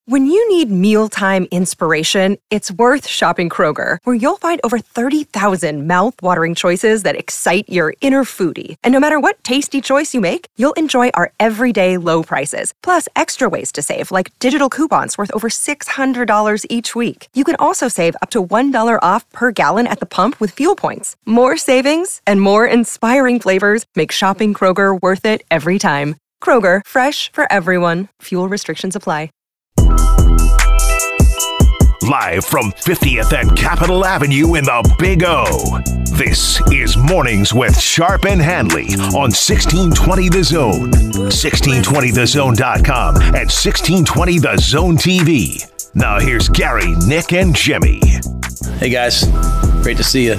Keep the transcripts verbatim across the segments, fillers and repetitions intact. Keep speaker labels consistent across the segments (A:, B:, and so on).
A: When you need mealtime inspiration, it's worth shopping Kroger, where you'll find over thirty thousand mouth-watering choices that excite your inner foodie. And no matter what tasty choice you make, you'll enjoy our everyday low prices, plus extra ways to save, like digital coupons worth over six hundred dollars each week. You can also save up to one dollar off per gallon at the pump with fuel points. More savings and more inspiring flavors make shopping Kroger worth it every time. Kroger, fresh for everyone. Fuel restrictions apply.
B: Live from fiftieth and Capitol Avenue in the Big O. This is Mornings with Sharp and Hanley on sixteen twenty The Zone, sixteen twenty the zone dot com, and sixteen twenty The Zone T V. Now here's Gary, Nick, and Jimmy.
C: Hey guys, great to see you.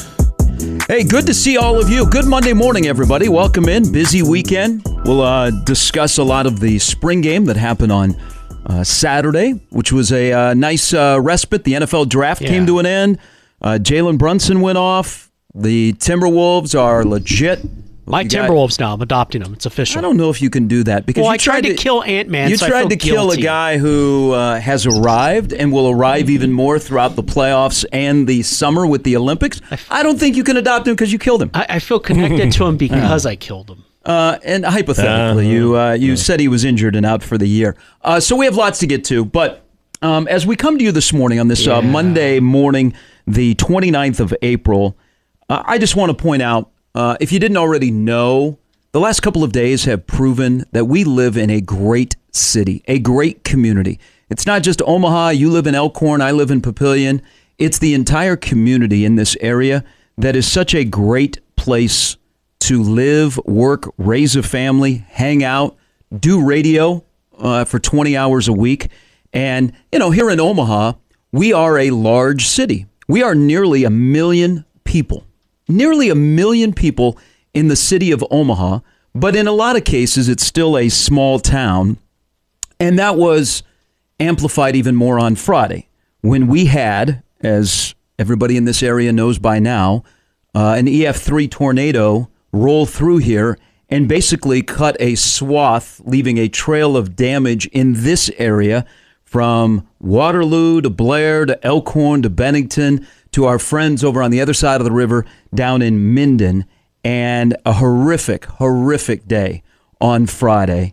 D: Hey, good to see all of you. Good Monday morning, everybody. Welcome in. Busy weekend. We'll uh, discuss a lot of the spring game that happened on Uh, Saturday, which was a uh, nice uh, respite. The N F L draft yeah. came to an end. Uh, Jalen Brunson went off. The Timberwolves are legit.
E: My you Timberwolves got, now. I'm adopting them. It's official.
D: I don't know if you can do that because
E: well,
D: you
E: I tried, tried to, to kill Ant-Man.
D: You
E: so
D: tried
E: I feel
D: to kill
E: guilty.
D: a guy who uh, has arrived and will arrive mm-hmm. even more throughout the playoffs and the summer with the Olympics. I, f- I don't think you can adopt him because you killed him.
E: I, I feel connected to him because I killed him.
D: Uh, and hypothetically, uh, you uh, you yeah. said he was injured and out for the year. Uh, so we have lots to get to. But um, as we come to you this morning on this yeah. uh, Monday morning, the twenty-ninth of April, uh, I just want to point out, uh, if you didn't already know, the last couple of days have proven that we live in a great city, a great community. It's not just Omaha. You live in Elkhorn. I live in Papillion. It's the entire community in this area that is such a great place to live, work, raise a family, hang out, do radio uh, for twenty hours a week. And, you know, here in Omaha, we are a large city. We are nearly a million people, nearly a million people in the city of Omaha. But in a lot of cases, it's still a small town. And that was amplified even more on Friday when we had, as everybody in this area knows by now, uh, an E F three tornado roll through here and basically cut a swath, leaving a trail of damage in this area from Waterloo to Blair to Elkhorn to Bennington to our friends over on the other side of the river down in Minden. And a horrific, horrific day on Friday.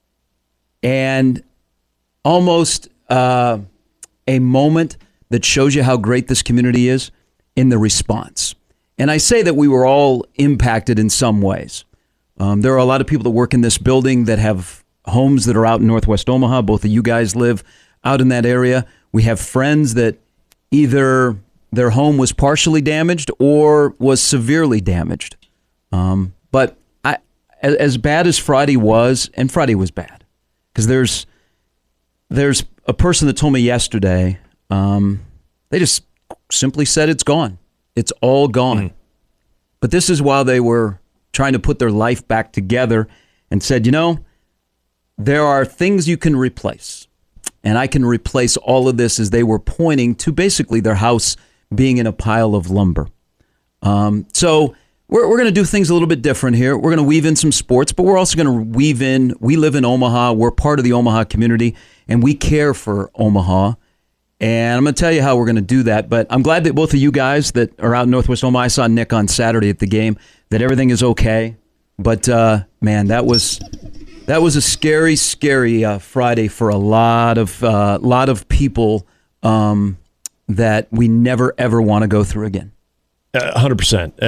D: And almost uh, a moment that shows you how great this community is in the response. And I say that we were all impacted in some ways. Um, there are a lot of people that work in this building that have homes that are out in Northwest Omaha. Both of you guys live out in that area. We have friends that either their home was partially damaged or was severely damaged. Um, but I, as bad as Friday was, and Friday was bad, because there's there's a person that told me yesterday, um, they just simply said it's gone. It's all gone. Mm. But this is while they were trying to put their life back together and said, you know, there are things you can replace. And I can replace all of this as they were pointing to basically their house being in a pile of lumber. Um, so we're, we're going to do things a little bit different here. We're going to weave in some sports, but we're also going to weave in, we live in Omaha. We're part of the Omaha community, and we care for Omaha. And I'm going to tell you how we're going to do that. But I'm glad that both of you guys that are out in Northwest Omaha, I saw Nick on Saturday at the game, that everything is okay. But, uh, man, that was that was a scary, scary uh, Friday for a lot of uh, lot of people um, that we never, ever want to go through again.
F: Uh, one hundred percent.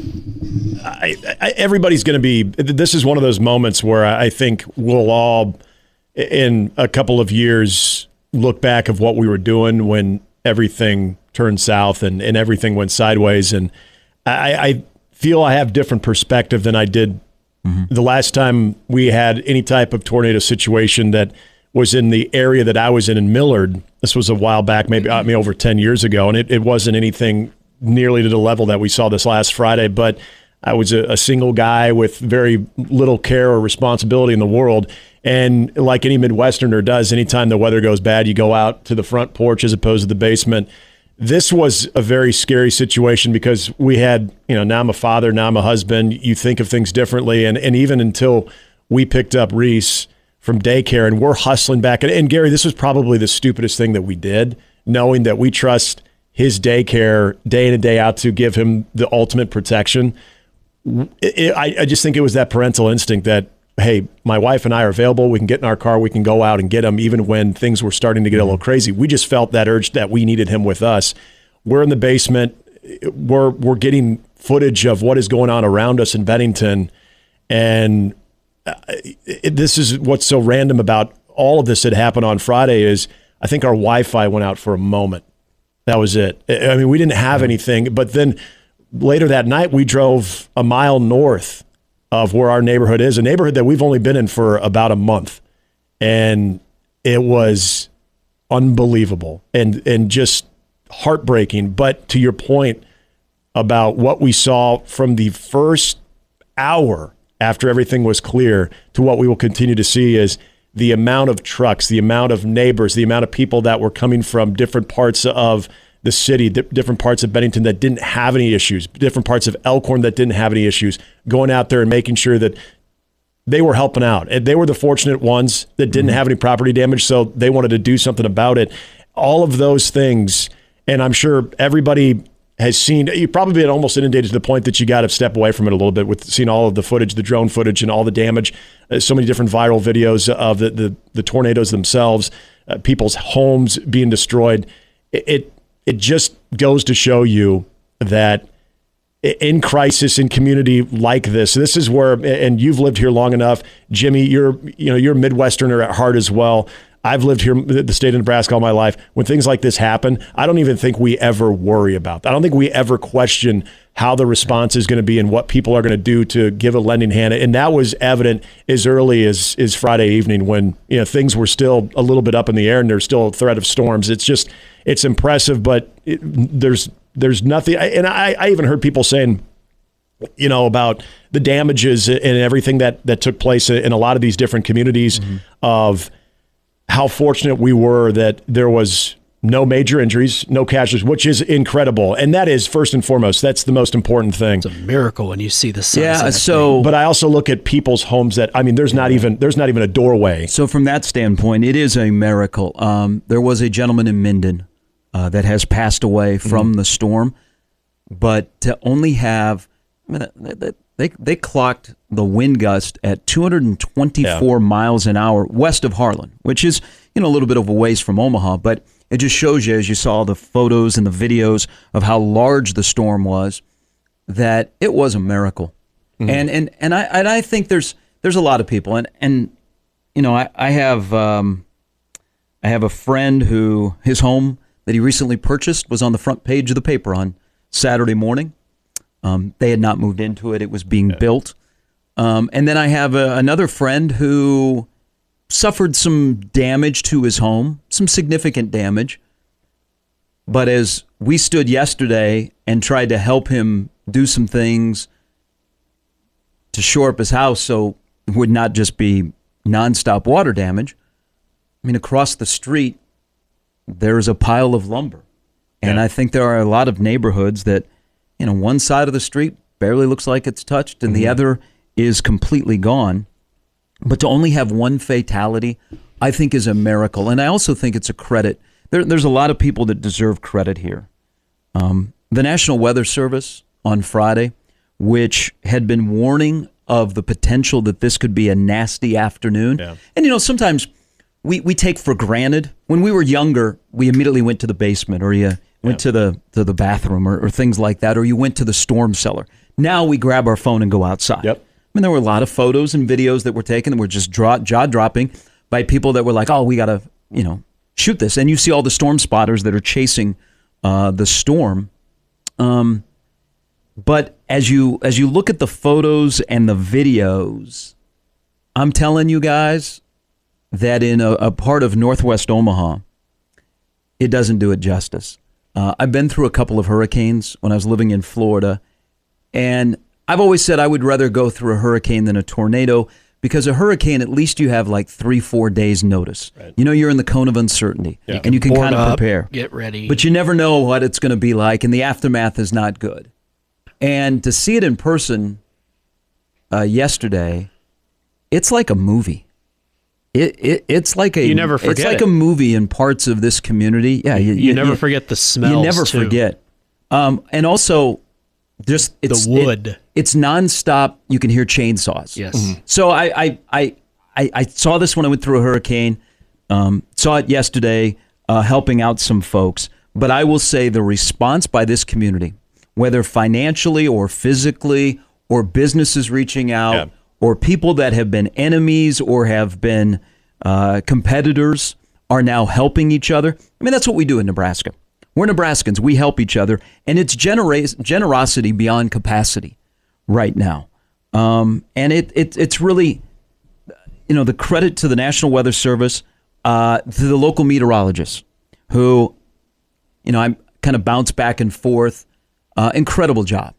F: Um, I, I, everybody's going to be – this is one of those moments where I think we'll all, in a couple of years – look back of what we were doing when everything turned south and, and everything went sideways. And I, I feel I have different perspective than I did mm-hmm. the last time we had any type of tornado situation that was in the area that I was in in Millard. This was a while back, maybe I mean, over ten years ago, and it, it wasn't anything nearly to the level that we saw this last Friday. But I was a, a single guy with very little care or responsibility in the world. And like any Midwesterner does, anytime the weather goes bad, you go out to the front porch as opposed to the basement. This was a very scary situation because we had, you know, now I'm a father, now I'm a husband. You think of things differently. And, and even until we picked up Reese, from daycare, and we're hustling back. And, and Gary, this was probably the stupidest thing that we did, knowing that we trust his daycare day in and day out to give him the ultimate protection. It, it, I, I just think it was that parental instinct that, hey, my wife and I are available. We can get in our car. We can go out and get him, even when things were starting to get a little crazy. We just felt that urge that we needed him with us. We're in the basement. We're we're getting footage of what is going on around us in Bennington, and it, this is what's so random about all of this that happened on Friday is I think our Wi-Fi went out for a moment. That was it. I mean, we didn't have anything, but then later that night we drove a mile north of where our neighborhood is, a neighborhood that we've only been in for about a month, and it was unbelievable and and just heartbreaking. But to your point about what we saw from the first hour after everything was clear to what we will continue to see is the amount of trucks, the amount of neighbors, the amount of people that were coming from different parts of the city, different parts of Bennington that didn't have any issues, different parts of Elkhorn that didn't have any issues, going out there and making sure that they were helping out. And they were the fortunate ones that didn't mm-hmm. have any property damage, so they wanted to do something about it. All of those things, and I'm sure everybody has seen, you've probably been almost inundated to the point that you got to step away from it a little bit with seeing all of the footage, the drone footage and all the damage, uh, so many different viral videos of the, the, the tornadoes themselves, uh, people's homes being destroyed. It, it It just goes to show you that in crisis, in community like this, this is where, and you've lived here long enough, Jimmy, you're, you know, you're a Midwesterner at heart as well. I've lived here, the state of Nebraska, all my life. When things like this happen, I don't even think we ever worry about that. I don't think we ever question how the response is going to be and what people are going to do to give a lending hand. And that was evident as early as, as Friday evening when, you know, things were still a little bit up in the air and there's still a threat of storms. It's just, it's impressive, but it, there's there's nothing. And I, I even heard people saying, you know, about the damages and everything that, that took place in a lot of these different communities mm-hmm. of how fortunate we were that there was no major injuries, no casualties, which is incredible. And that is first and foremost, that's the most important thing.
E: It's a miracle when you see the sun.
D: Yeah, so
F: but I also look at people's homes that, I mean, there's not even there's not even a doorway.
D: So from that standpoint, it is a miracle. Um, there was a gentleman in Minden uh, that has passed away from mm-hmm. the storm, but to only have, I mean, they, they, they clocked the wind gust at two hundred twenty-four yeah. miles an hour west of Harlan, which is, you know, a little bit of a ways from Omaha, but it just shows you, as you saw the photos and the videos of how large the storm was, that it was a miracle. Mm-hmm. And and and I and I think there's there's a lot of people, and and you know, I I have um, I have a friend who his home that he recently purchased was on the front page of the paper on Saturday morning. Um, they had not moved into it; it was being yeah. built. Um, and then I have a, another friend who suffered some damage to his home, some significant damage. But as we stood yesterday and tried to help him do some things to shore up his house so it would not just be nonstop water damage, I mean, across the street, there's a pile of lumber. And yeah. I think there are a lot of neighborhoods that, you know, one side of the street barely looks like it's touched and mm-hmm. the other is completely gone. But to only have one fatality, I think, is a miracle. And I also think it's a credit. There, there's a lot of people that deserve credit here. Um, the National Weather Service on Friday, which had been warning of the potential that this could be a nasty afternoon. Yeah. And, you know, sometimes we, we take for granted. When we were younger, we immediately went to the basement or you went yeah. to the to the bathroom or, or things like that, or you went to the storm cellar. Now we grab our phone and go outside.
F: Yep.
D: I mean, there were a lot of photos and videos that were taken that were just draw, jaw-dropping by people that were like, oh, we got to, you know, shoot this. And you see all the storm spotters that are chasing uh, the storm. Um, but as you as you look at the photos and the videos, I'm telling you guys that in a, a part of Northwest Omaha, it doesn't do it justice. Uh, I've been through a couple of hurricanes when I was living in Florida, and I've always said I would rather go through a hurricane than a tornado because a hurricane, at least you have like three, four days notice. Right. You know, you're in the cone of uncertainty yeah. and you can kind of prepare.
E: Get ready.
D: But you never know what it's going to be like, and the aftermath is not good. And to see it in person uh, yesterday, it's like a movie. It, it it's like a
E: You never forget
D: it's like
E: it.
D: a movie in parts of this community. Yeah, you,
E: You never forget the smells,
D: You never
E: too.
D: forget. Um, and also, just it's
E: The wood.
D: It, it's nonstop. You can hear chainsaws.
E: Yes.
D: So I I, I I I saw this when I went through a hurricane. Um, saw it yesterday, uh, helping out some folks. But I will say the response by this community, whether financially or physically, or businesses reaching out,
F: Yeah.
D: or people that have been enemies or have been uh, competitors, are now helping each other. I mean, that's what we do in Nebraska. We're Nebraskans. We help each other, and it's genera- generosity beyond capacity right now. Um, and it, it it's really, you know, the credit to the National Weather Service, uh, to the local meteorologists who, you know, I kind of bounce back and forth. Uh, incredible job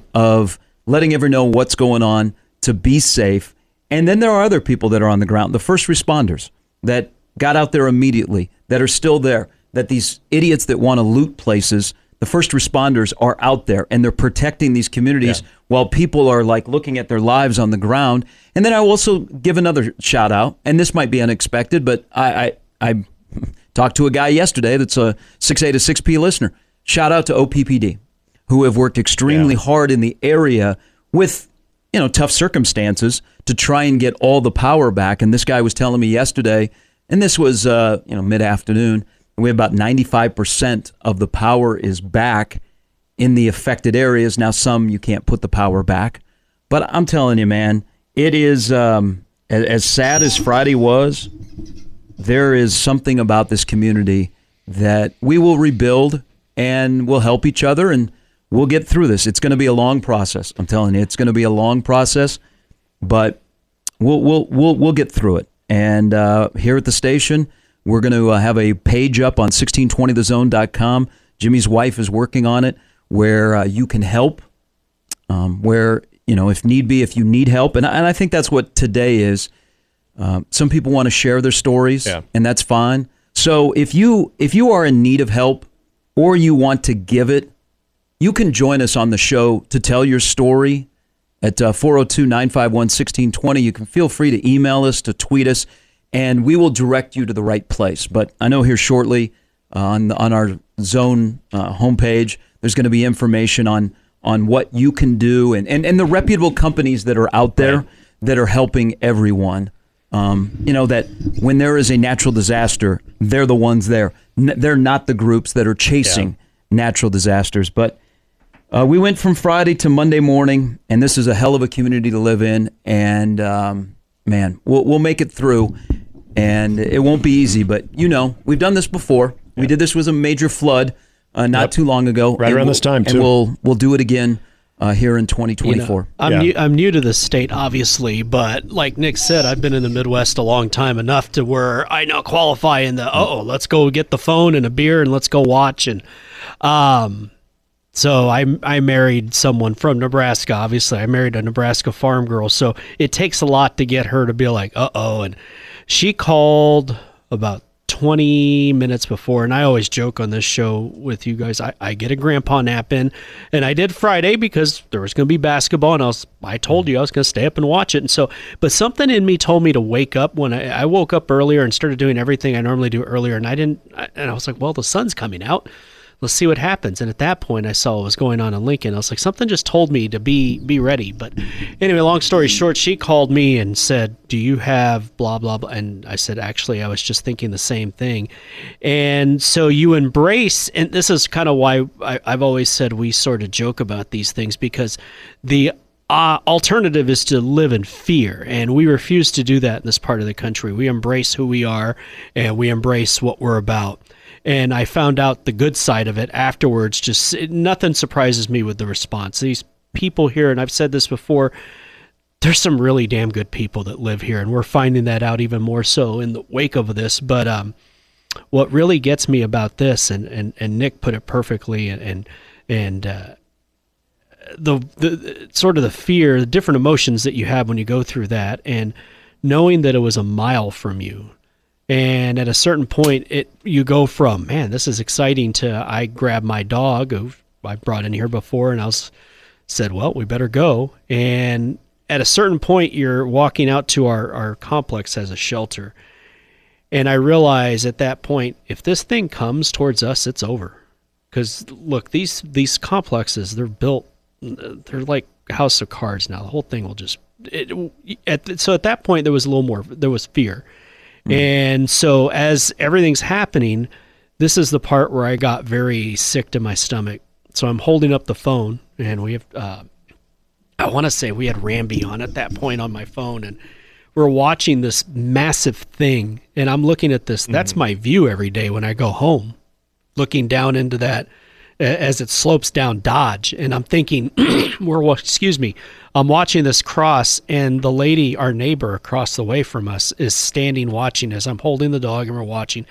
D: of letting everyone know what's going on, to be safe. And then there are other people that are on the ground, the first responders that got out there immediately, that are still there, that these idiots that want to loot places, the first responders are out there and they're protecting these communities
F: Yeah.
D: while people are like looking at their lives on the ground. And then I will also give another shout out, and this might be unexpected, but I, I, I talked to a guy yesterday that's a six A to six P listener. Shout out to O P P D, who have worked extremely
F: Yeah.
D: hard in the area with, you know, tough circumstances to try and get all the power back. And this guy was telling me yesterday, and this was, uh, you know, mid-afternoon, we have about ninety-five percent of the power is back in the affected areas. Now, some you can't put the power back. But I'm telling you, man, it is, um, as, as sad as Friday was, there is something about this community that we will rebuild, and we'll help each other, and we'll get through this. It's going to be a long process. I'm telling you, it's going to be a long process, but we'll we'll we'll we'll get through it. And uh, here at the station, we're going to uh, have a page up on sixteen twenty the zone dot com. Jimmy's wife is working on it, where uh, you can help, um, where, you know, if need be, if you need help. And, and I think that's what today is. Um, some people want to share their stories,
F: Yeah.
D: and that's fine. So if you if you are in need of help, or you want to give it, you can join us on the show to tell your story at uh, four oh two, nine five one, one six two zero. You can feel free to email us, to tweet us, and we will direct you to the right place. But I know here shortly uh, on the, on our Zone uh, homepage, there's going to be information on on what you can do, and, and, and the reputable companies that are out there
F: Right.
D: that are helping everyone. Um, you know, that when there is a natural disaster, they're the ones there. N- they're not the groups that are chasing natural disasters. But uh, we went from Friday to Monday morning, and this is a hell of a community to live in. And, um, man, we'll, we'll make it through. And it won't be easy, but, you know, we've done this before. We did this with a major flood uh, not
F: Yep.
D: too long ago.
F: Right
D: And
F: around
D: we'll-
F: this time, too.
D: And we'll, we'll do it again uh, here in twenty twenty-four.
E: You know, I'm
F: Yeah.
E: new. I'm new to this state, obviously, but like Nick said, I've been in the Midwest a long time, enough to where I now qualify in the oh, let's go get the phone and a beer and let's go watch. And um, so I I married someone from Nebraska. Obviously, I married a Nebraska farm girl, so it takes a lot to get her to be like, uh oh. And she called about twenty minutes before, and I always joke on this show with you guys, I, I get a grandpa nap in, and I did Friday because there was going to be basketball, and I was I told you I was going to stay up and watch it. And so, but something in me told me to wake up when I, I woke up earlier and started doing everything I normally do earlier, and I didn't, I, and I was like, well, the sun's coming out. Let's see what happens. And at that point, I saw what was going on in Lincoln. I was like, something just told me to be be ready. But anyway, long story short, she called me and said, do you have blah, blah, blah? And I said, actually, I was just thinking the same thing. And so you embrace, and this is kind of why I, I've always said we sort of joke about these things, because the Uh, alternative is to live in fear, and we refuse to do that in this part of the country. We embrace who we are, and we embrace what we're about. And I found out the good side of it afterwards. Just it, nothing surprises me with the response. These people here, and I've said this before, there's some really damn good people that live here, and we're finding that out even more so in the wake of this. But um, what really gets me about this, and, and, and Nick put it perfectly, and and, and uh, the the sort of the fear, the different emotions that you have when you go through that, and knowing that it was a mile from you. And at a certain point, it you go from, man, this is exciting, to I grabbed my dog, who I brought in here before, and I was said, well, we better go. And at a certain point, you're walking out to our, our complex as a shelter. And I realize at that point, if this thing comes towards us, it's over. Because, look, these these complexes, they're built, they're like house of cards now. The whole thing will just, it, at, so at that point, there was a little more, there was fear. Mm. And so as everything's happening, this is the part where I got very sick to my stomach. So I'm holding up the phone, and we have, uh, I want to say we had Ramby on at that point on my phone, and we're watching this massive thing, and I'm looking at this. Mm-hmm. That's my view every day when I go home, looking down into that as it slopes down Dodge. And I'm thinking, we're, excuse me, I'm watching this cross, and the lady, our neighbor across the way from us, is standing watching as I'm holding the dog and we're watching.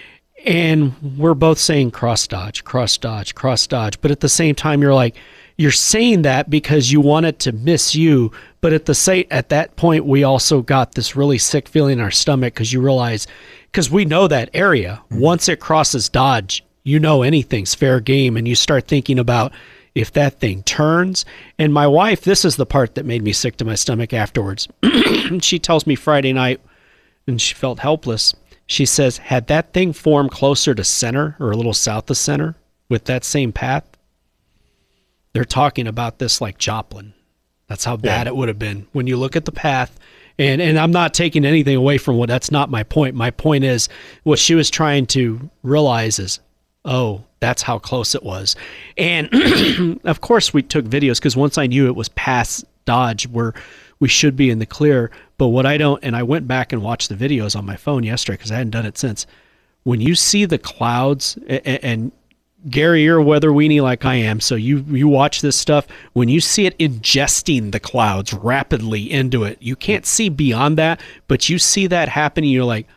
E: And we're both saying cross Dodge, cross Dodge, cross Dodge. But at the same time, you're like, you're saying that because you want it to miss you, but at the say at that point we also got this really sick feeling in our stomach because you realize, because we know that area. Mm-hmm. Once it crosses Dodge, you know anything's fair game, and you start thinking about if that thing turns. And my wife, this is the part that made me sick to my stomach afterwards. She tells me Friday night, and she felt helpless. She says, had that thing formed closer to center or a little south of center with that same path, they're talking about this like Joplin. That's how bad yeah. it would have been when you look at the path. And and I'm not taking anything away from what, that's not my point. My point is what she was trying to realize is, oh, that's how close it was. And of course we took videos because once I knew it was past Dodge where we should be in the clear. But what I don't, and I went back and watched the videos on my phone yesterday because I hadn't done it since. When you see the clouds, and, and Gary, you're a weather weenie like I am, so you you watch this stuff. When you see it ingesting the clouds rapidly into it, you can't see beyond that, but you see that happening, you're like,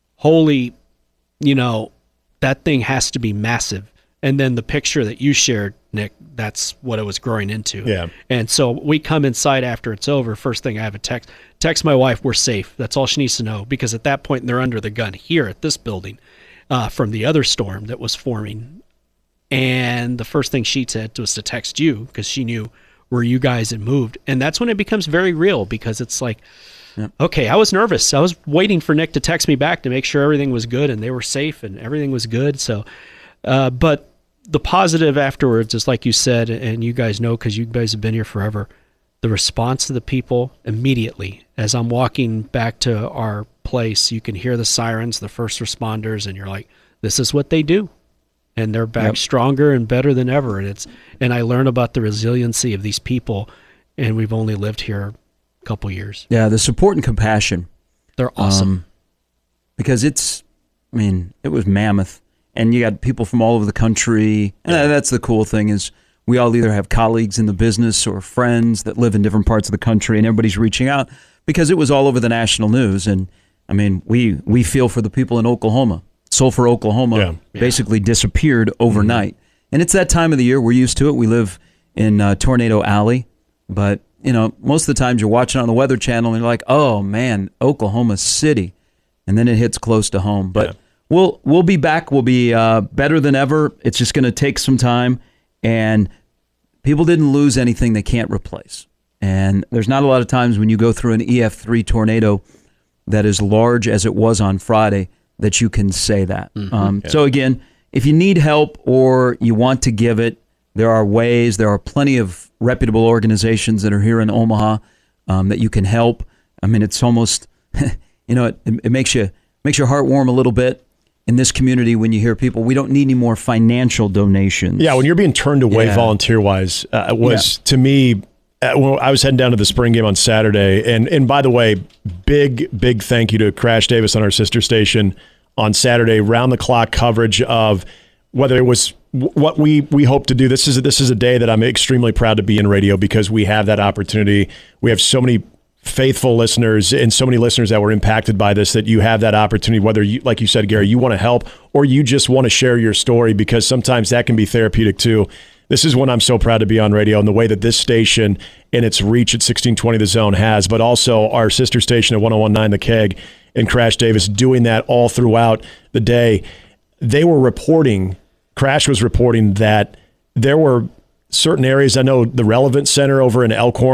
E: holy, you know, that thing has to be massive. And then the picture that you shared, Nick, that's what it was growing into.
F: Yeah.
E: And so we come inside after it's over. First thing I have a text, text my wife, we're safe. That's all she needs to know, because at that point they're under the gun here at this building uh, from the other storm that was forming. And the first thing she said was to text you because she knew where you guys had moved. And that's when it becomes very real, because it's like, yep. okay, I was nervous. I was waiting for Nick to text me back to make sure everything was good and they were safe and everything was good. So, uh, but the positive afterwards is, like you said, and you guys know because you guys have been here forever, the response of the people immediately. As I'm walking back to our place, you can hear the sirens, the first responders, and you're like, this is what they do. And they're back yep. stronger and better than ever. And it's and I learn about the resiliency of these people, and we've only lived here a couple years.
D: Yeah, the support and compassion.
E: They're awesome.
D: Um, because it's, I mean, it was mammoth. And you got people from all over the country. And yeah. that's the cool thing is we all either have colleagues in the business or friends that live in different parts of the country, and everybody's reaching out because it was all over the national news. And, I mean, we, we feel for the people in Oklahoma. Sulphur, Oklahoma, yeah. Yeah. basically disappeared overnight. Mm-hmm. And it's that time of the year. We're used to it. We live in uh, Tornado Alley. But, you know, most of the times you're watching on the Weather Channel and you're like, oh, man, Oklahoma City. And then it hits close to home. But yeah. we'll we'll be back. We'll be uh, better than ever. It's just going to take some time. And people didn't lose anything they can't replace. And there's not a lot of times when you go through an E F three tornado that is large as it was on Friday that you can say that. Mm-hmm. Um, yeah. So again, if you need help or you want to give it, there are ways. There are plenty of reputable organizations that are here in Omaha um, that you can help. I mean, it's almost, you know, it, it makes you makes your heart warm a little bit in this community when you hear people, we don't need any more financial donations.
F: Yeah, when you're being turned away yeah. volunteer-wise, uh, it was, yeah. to me, Uh, well, I was heading down to the spring game on Saturday, and and by the way, big big thank you to Crash Davis on our sister station on Saturday, round the clock coverage of whether it was w- what we we hope to do. This is a, this is a day that I'm extremely proud to be in radio because we have that opportunity. We have so many faithful listeners and so many listeners that were impacted by this that you have that opportunity. Whether you, like you said, Gary, you want to help or you just want to share your story, because sometimes that can be therapeutic too. This is when I'm so proud to be on radio, and the way that this station and its reach at sixteen twenty The Zone has, but also our sister station at one oh one point nine The Keg and Crash Davis doing that all throughout the day. They were reporting, Crash was reporting that there were certain areas. I know the Relevant Center over in Elkhorn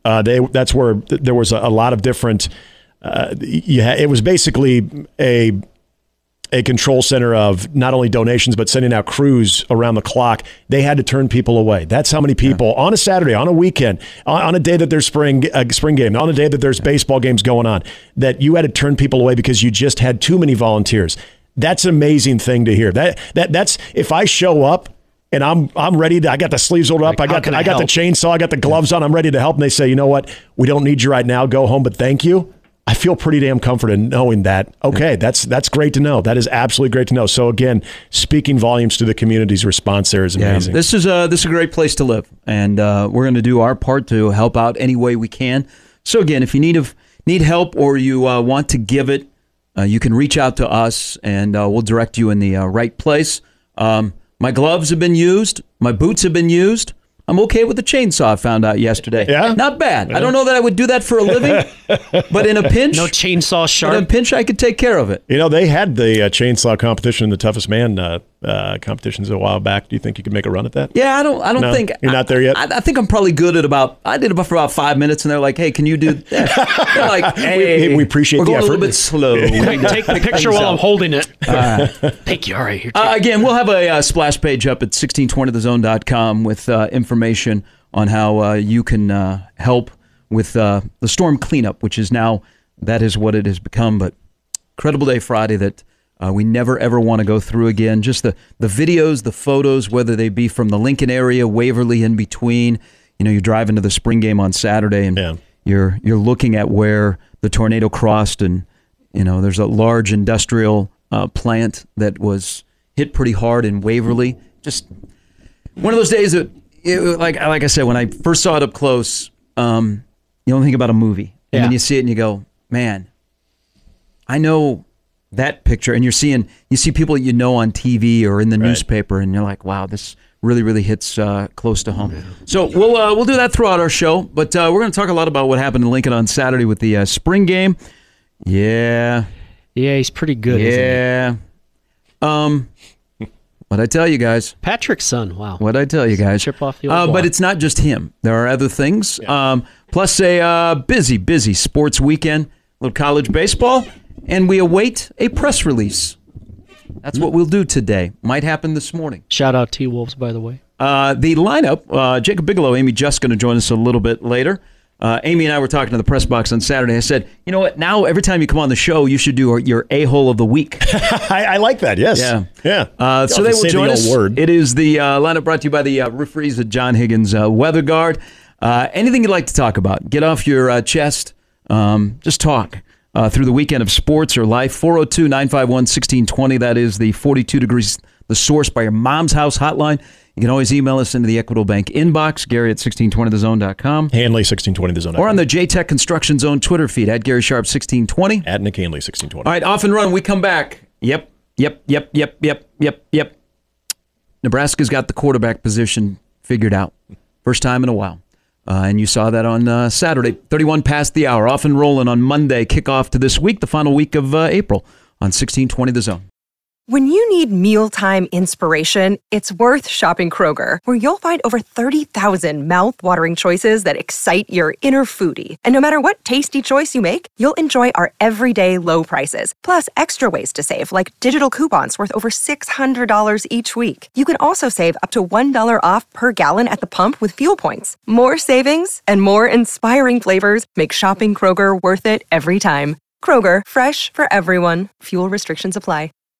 F: Uh, they that's where th- there was a, a lot of different. Uh, you ha- it was basically a a control center of not only donations but sending out crews around the clock. They had to turn people away. That's how many people yeah. on a Saturday, on a weekend, on, on a day that there's spring uh, spring game, on a day that there's yeah. baseball games going on, that you had to turn people away because you just had too many volunteers. That's an amazing thing to hear. That that that's if I show up and I'm I'm ready to, I got the sleeves rolled up, like, I got the, I, I got the chainsaw, I got the gloves on, I'm ready to help, and they say, you know what, we don't need you right now, go home, but thank you. I feel pretty damn comforted knowing that. Okay, yeah. that's that's great to know. That is absolutely great to know. So again, speaking volumes to the community's response there is amazing.
D: Yeah, this is a this is a great place to live, and uh, we're going to do our part to help out any way we can. So again, if you need of need help or you uh, want to give it, uh, you can reach out to us, and uh, we'll direct you in the uh, right place. Um, my gloves have been used. My boots have been used. I'm okay with the chainsaw I found out yesterday.
F: Yeah?
D: Not bad. Yeah. I don't know that I would do that for a living, but in a pinch.
E: No chainsaw sharp.
D: In a pinch, I could take care of it.
F: You know, they had the uh, chainsaw competition in the Toughest Man uh, uh, competitions a while back. Do you think you could make a run at that?
D: Yeah, I don't I don't
F: no?
D: think.
F: You're not there yet?
D: I, I think I'm probably good at about, I did about for about five minutes, and they're like, hey, can you do that? They're like, hey,
F: we, we appreciate
D: we're
F: the
D: going
F: effort.
D: a little bit slow.
E: Take the picture while I'm holding it. All right. Thank you. All right. Here,
D: uh, again, we'll have a uh, splash page up at sixteen twenty the zone dot com with uh, information on how uh, you can uh, help with uh, the storm cleanup, which is now, that is what it has become. But incredible day Friday that uh, we never, ever want to go through again. Just the, the videos, the photos, whether they be from the Lincoln area, Waverly, in between. You know, you drive into the spring game on Saturday, and
F: yeah.
D: you're you're looking at where the tornado crossed, and, you know, there's a large industrial uh, plant that was hit pretty hard in Waverly. Just one of those days that, It, like like I said, when I first saw it up close, um, you don't think about a movie. And
E: yeah.
D: then you see it and you go, man, I know that picture. And you're seeing, you see people you know on T V or in the
F: right.
D: newspaper, and you're like, wow, this really, really hits uh, close to home. Yeah. So we'll uh, we'll do that throughout our show. But uh, we're going to talk a lot about what happened in Lincoln on Saturday with the uh, spring game. Yeah.
E: Yeah, he's pretty good,
D: yeah.
E: isn't he?
D: Um... What'd I tell you guys?
E: Patrick's son, wow.
D: What'd I tell you guys?
E: Chip off the old
D: uh,
E: block.
D: But it's not just him. There are other things. Yeah. Um, plus a uh, busy, busy sports weekend, a little college baseball, and we await a press release. That's mm. what we'll do today. Might happen this morning.
E: Shout out T-Wolves, by the way.
D: Uh, the lineup, uh, Jacob Bigelow, Amy Just going to join us a little bit later. Uh, Amy and I were talking to the press box on Saturday. I said, you know what? Now every time you come on the show, you should do your a-hole of the week.
F: I, I like that. Yes.
D: Yeah.
F: Yeah.
D: Uh, so they will join
F: the
D: us.
F: Word.
D: It is the uh, lineup brought to you by the uh, Roofries at John Higgins uh, Weather Guard. Uh, anything you'd like to talk about, get off your uh, chest. Um, just talk uh, through the weekend of sports or life. four oh two, nine five one, one six two zero. That is the forty-two degrees, the source by your mom's house hotline. You can always email us into the Equitable Bank inbox, Gary at sixteen twenty the zone dot com.
F: Hanley, sixteen twenty the zone dot com.
D: Or on the J-Tech Construction Zone Twitter feed, at Gary Sharp sixteen twenty.
F: At Nick Hanley, sixteen twenty.
D: All right, off and run. We come back. Yep, yep, yep, yep, yep, yep, yep. Nebraska's got the quarterback position figured out. First time in a while. Uh, and you saw that on uh, Saturday, thirty-one past the hour. Off and rolling on Monday, kickoff to this week, the final week of uh, April on sixteen twenty the zone.
A: When you need mealtime inspiration, it's worth shopping Kroger, where you'll find over thirty thousand mouth-watering choices that excite your inner foodie. And no matter what tasty choice you make, you'll enjoy our everyday low prices, plus extra ways to save, like digital coupons worth over six hundred dollars each week. You can also save up to one dollar off per gallon at the pump with fuel points. More savings and more inspiring flavors make shopping Kroger worth it every time. Kroger, fresh for everyone. Fuel restrictions apply.